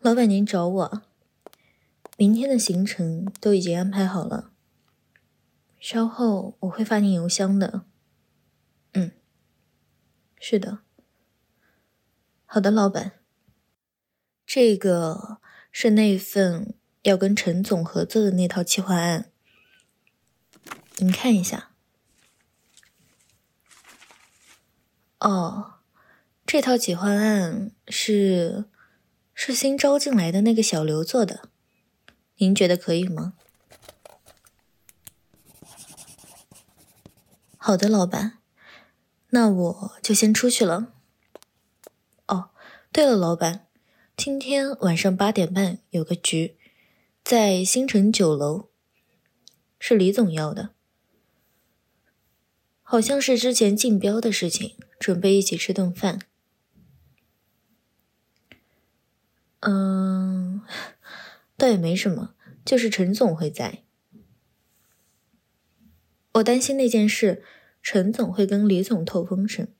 老板您找我，明天的行程都已经安排好了，稍后我会发您邮箱的。是的。好的，老板。这个是那份要跟陈总合作的那套企划案，您看一下。哦，这套企划案是新招进来的那个小刘做的，您觉得可以吗？好的，老板，那我就先出去了。哦，对了，老板，今天晚上8点半有个局，在星城9楼，是李总要的，好像是之前竞标的事情，准备一起吃顿饭。倒也没什么，就是陈总会在。我担心那件事，陈总会跟李总透风声。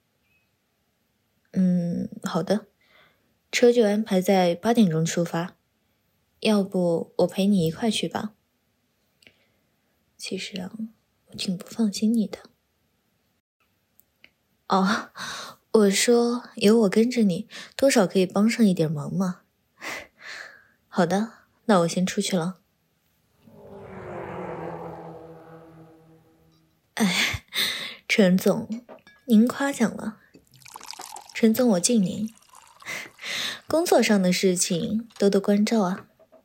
好的，车就安排在8点钟出发，要不我陪你一块去吧。其实啊，我挺不放心你的。哦，我说有我跟着你，多少可以帮上一点忙嘛。好的，那我先出去了。哎，陈总，您夸奖了。陈总，我敬您。工作上的事情多多关照啊。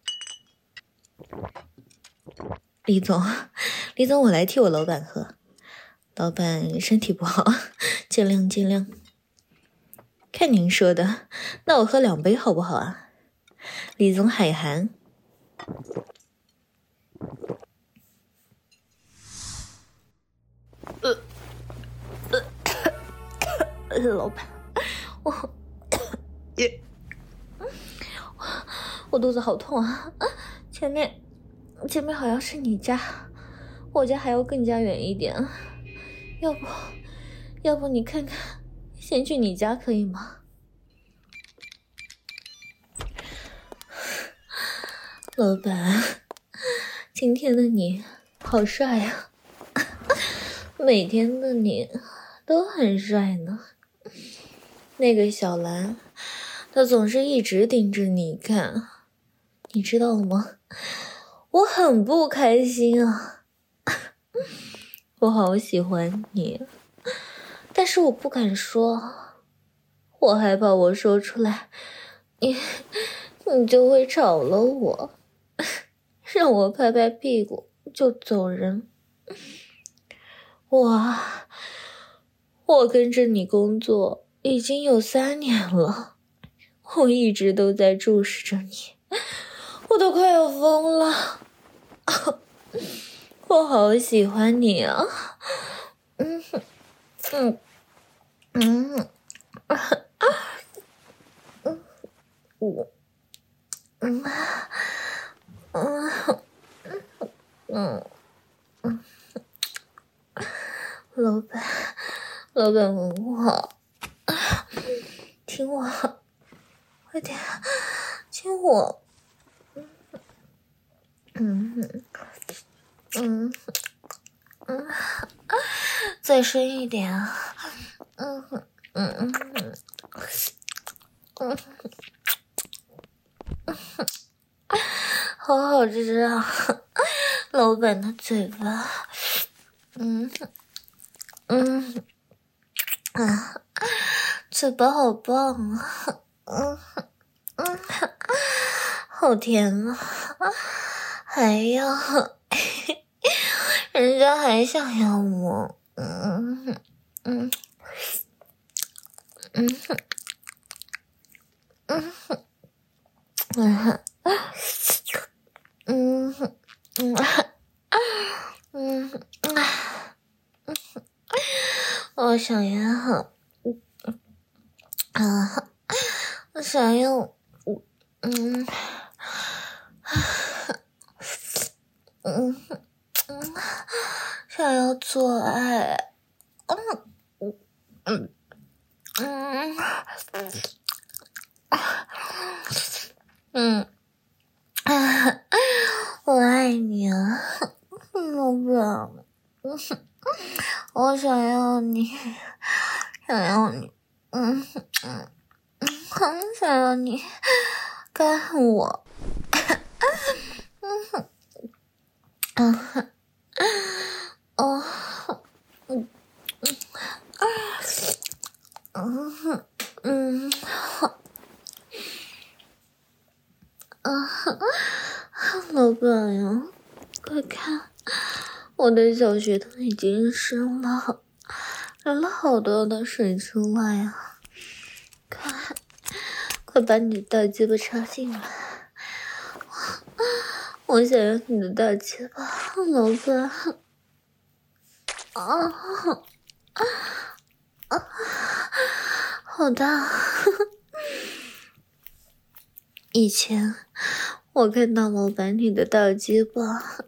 李总，我来替我老板喝。老板身体不好，见谅见谅。看您说的，那我喝2杯好不好啊？李总海涵。老板，我肚子好痛啊！前面好像是你家，我家还要更加远一点。要不你看看，先去你家可以吗？老板，今天的你好帅啊！每天的你都很帅呢。那个小兰，她总是一直盯着你看，你知道吗？我很不开心啊。我好喜欢你，但是我不敢说，我害怕我说出来，你就会炒了我，让我拍拍屁股就走人。我跟着你工作已经有3年了，我一直都在注视着你，我都快要疯了。我好喜欢你啊！老板很好，听我，快点亲我。再深一点啊。好好吃啊，老板的嘴巴。嘴巴好棒啊。好甜啊，还要人家还想要我。我想要我想要想要做爱。 我爱你啊，老板，我想要你，想要你，想要你干我，老板呀，快看，我的小穴头已经湿了，流了好多的水出来呀！快把你的大鸡巴插进来，我想要你的大鸡巴，老板。好大！以前我看到老板你的大鸡巴，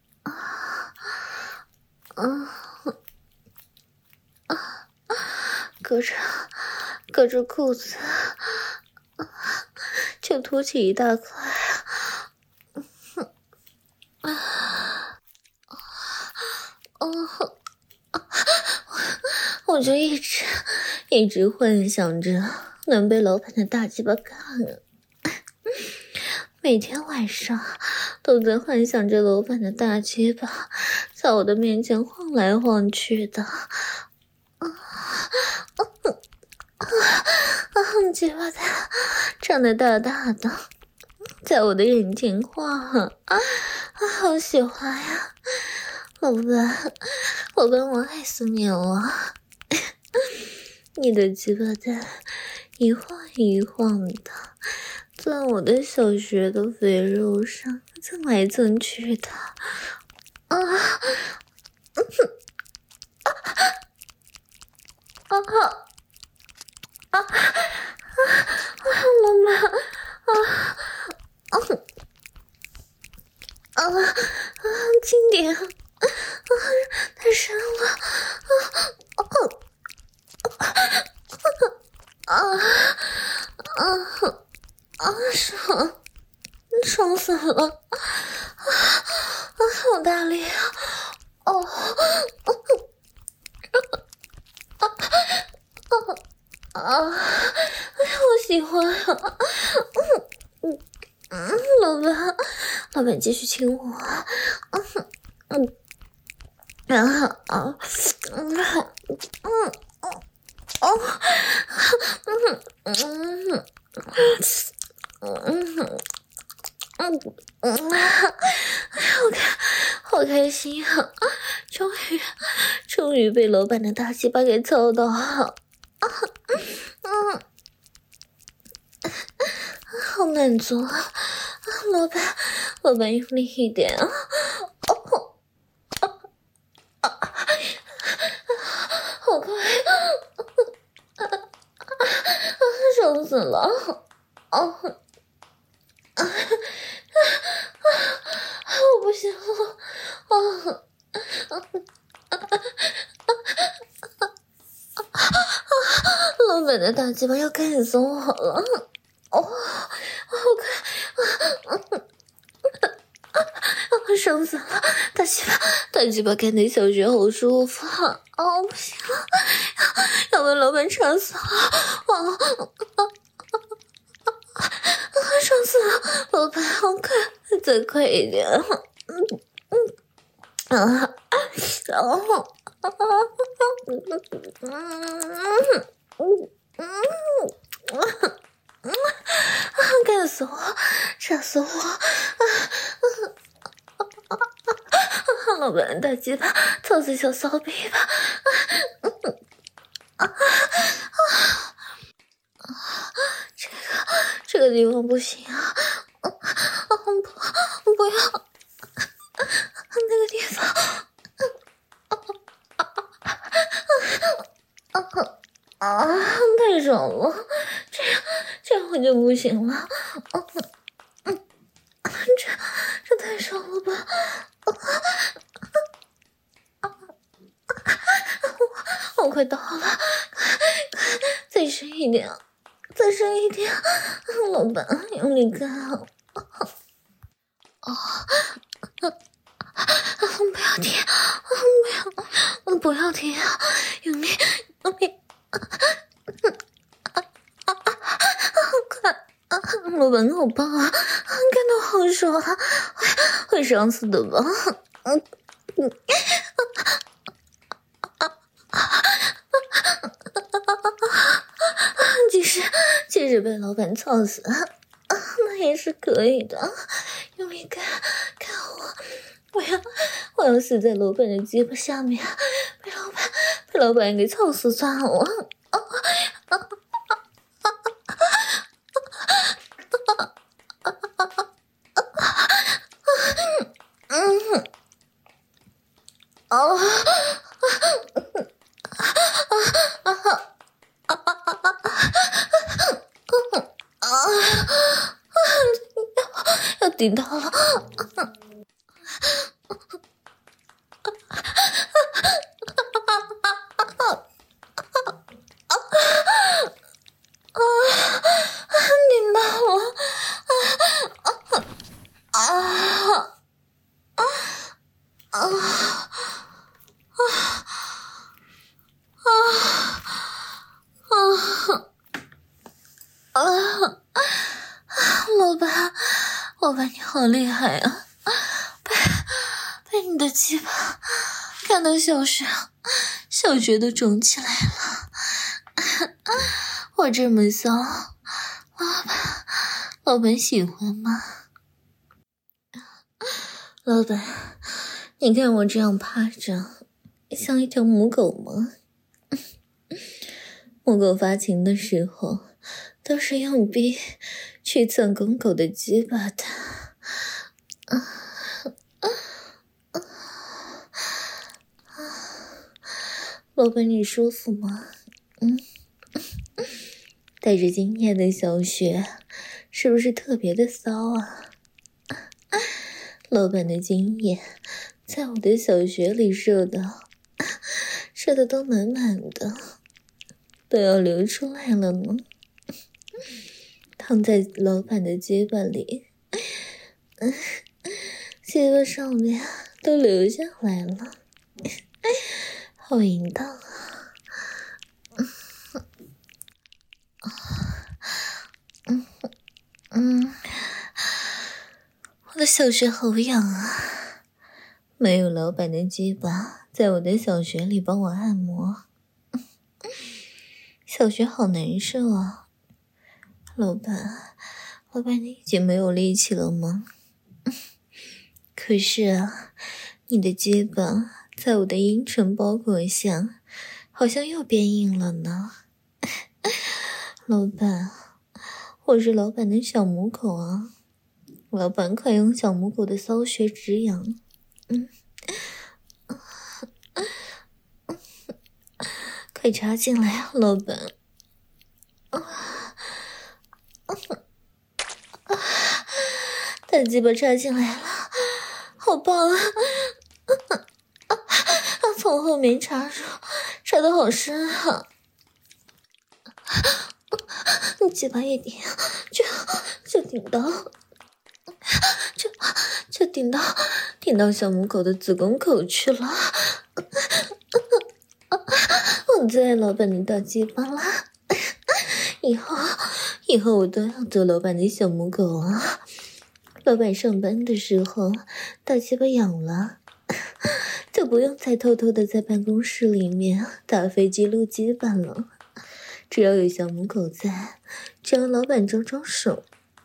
隔着裤子就凸起一大块，我就一直幻想着能被老板的大鸡巴干了，每天晚上都在幻想着老板的大鸡巴在我的面前晃来晃去的，鸡巴长得大大的，在我的眼前晃，好喜欢呀！老板，我爱死你了！你的鸡巴蛋一晃一晃的，在我的小穴的肥肉上蹭来蹭去的，老板，轻点，太深了，爽死了，好大力啊！好喜欢啊！老板继续亲我，好开心啊！终于被老板的大鸡巴给操到了，好满足啊！老板用力一点啊！好快，爽死了！我不行了！老板的大鸡巴要干死我了！好快！爽死了！大鸡巴干的小穴好舒服！不行了，要被老板插死了！爽死了！老板，好快，再快一点！干死我，炸死我！老板大鸡巴，操死小骚逼吧！这个地方不行啊！不要那个地方！太爽了！这样我就不行了！这太爽了吧！我快到了，再深一点！ 再深一点，老板，用力干啊！不要停，不要停，用力，快！老板好棒啊，干得好爽啊，会伤死的吧？即使被老板操死，那也是可以的。用力干我要死在老板的鸡巴下面，被老板给操死算了。要顶到了。顶到了。老板，你好厉害啊！被你的鸡巴干到小穴都肿起来了。我这么骚，老板喜欢吗？老板，你看我这样趴着，像一条母狗吗？母狗发情的时候，都是用逼去蹭公狗的鸡巴的。老板，你舒服吗？带着经验的小穴是不是特别的骚啊？老板的经验在我的小穴里射的都满满的，都要流出来了呢。躺在老板的鸡巴里，鸡巴上面都流下来了，好淫荡啊！我的小穴好痒啊！没有老板的鸡巴在我的小穴里帮我按摩，小穴好难受啊！老板，你已经没有力气了吗？可是啊，你的鸡巴在我的阴唇包裹下，好像又变硬了呢。老板，我是老板的小母狗啊！老板，快用小母狗的骚穴止痒。快插进来啊，老板！大鸡巴插进来了，好棒啊！从后面插入，插得好深啊！你鸡巴一顶就顶到，就顶到小母狗的子宫口去了。我最爱老板的大鸡巴了，以后我都要做老板的小母狗啊！老板上班的时候大鸡巴痒了，就不用再偷偷的在办公室里面打飞机撸鸡巴了。只要有小母狗在，只要老板招招手，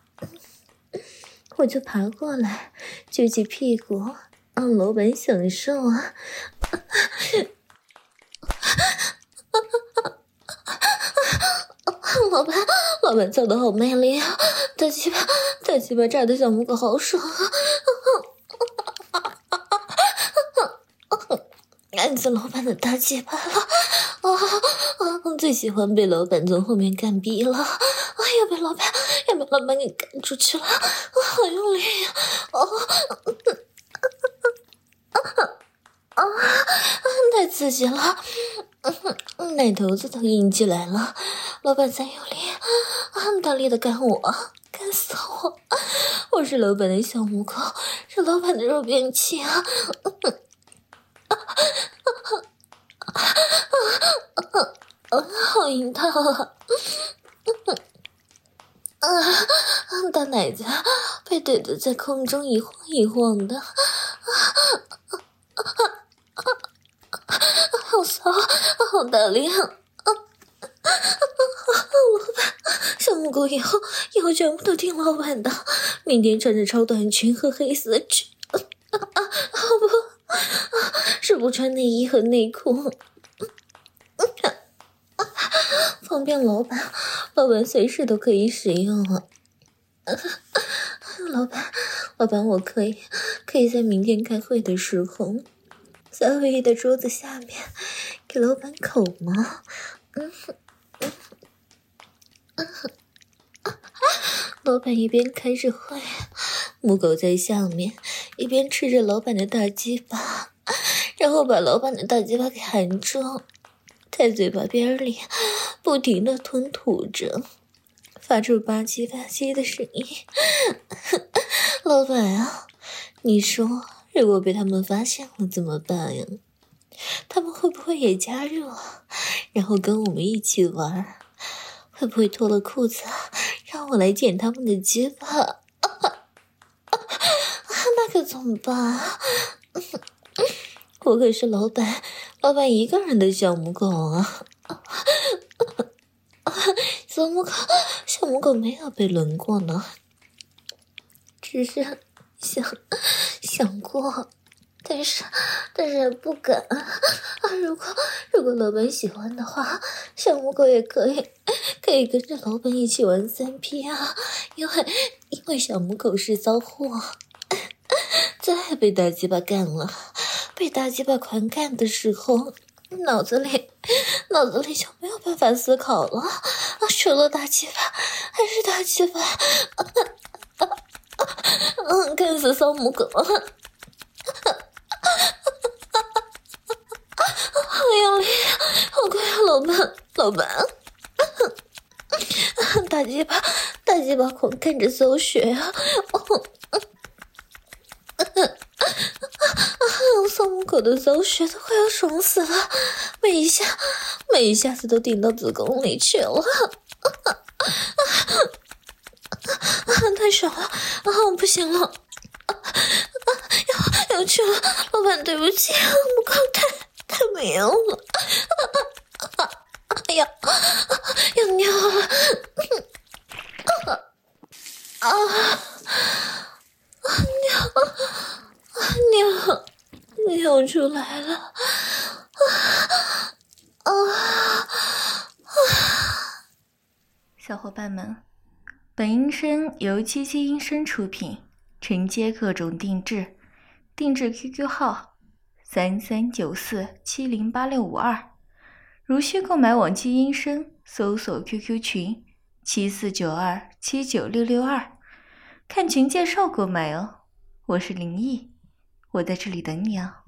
我就爬过来举起屁股让老板享受啊！老板操的好卖力啊！大鸡巴炸的小母狗好爽啊！爱死老板的大鸡巴了！最喜欢被老板从后面干逼了！要被老板给干出去了！好用力呀！太刺激了！ 奶头子都硬起来了，老板再用力，大力的干我，干死我！我是老板的小母狗，是老板的肉便器啊！好淫荡啊！大奶子被怼得在空中一晃一晃的，好骚，好大力啊！老板，小母狗以后全部都听老板的，明天穿着超短裙和黑丝去。不，是不穿内衣和内裤。方便老板随时都可以使用啊！老板，我可以在明天开会的时候，在会议的桌子下面给老板口吗？老板一边开着会，母狗在下面一边吃着老板的大鸡巴，然后把老板的大鸡巴给含住，在嘴巴边里不停地吞吐着，发出吧唧吧唧的声音。老板啊，你说如果被他们发现了怎么办呀？他们会不会也加入啊？然后跟我们一起玩？会不会脱了裤子让我来舔他们的鸡巴？那可怎么办？我可是老板一个人的小母狗啊！小母狗没有被轮过呢，只是想过，但是不敢。如果老板喜欢的话，小母狗也可以跟着老板一起玩3P 啊，因为小母狗是骚货。再被大鸡巴干了，被大鸡巴狂干的时候，脑子里就没有办法思考了除了大鸡巴还是大鸡巴。干死骚母狗！好用力，好快啊，老板！大鸡巴狂干着搜血啊！骚母狗的搜血都快要爽死了，每一下子都顶到子宫里去了。太爽了！不行了，要去了，老板对不起，母狗太没用了。哎呀，要尿了！尿出来了！ 小伙伴们，本音声由七七音声出品，承接各种定制QQ 号3394708652，如需购买往期音声，搜索 QQ 群7492796662，看群介绍购买哦。我是林毅，我在这里等你哦。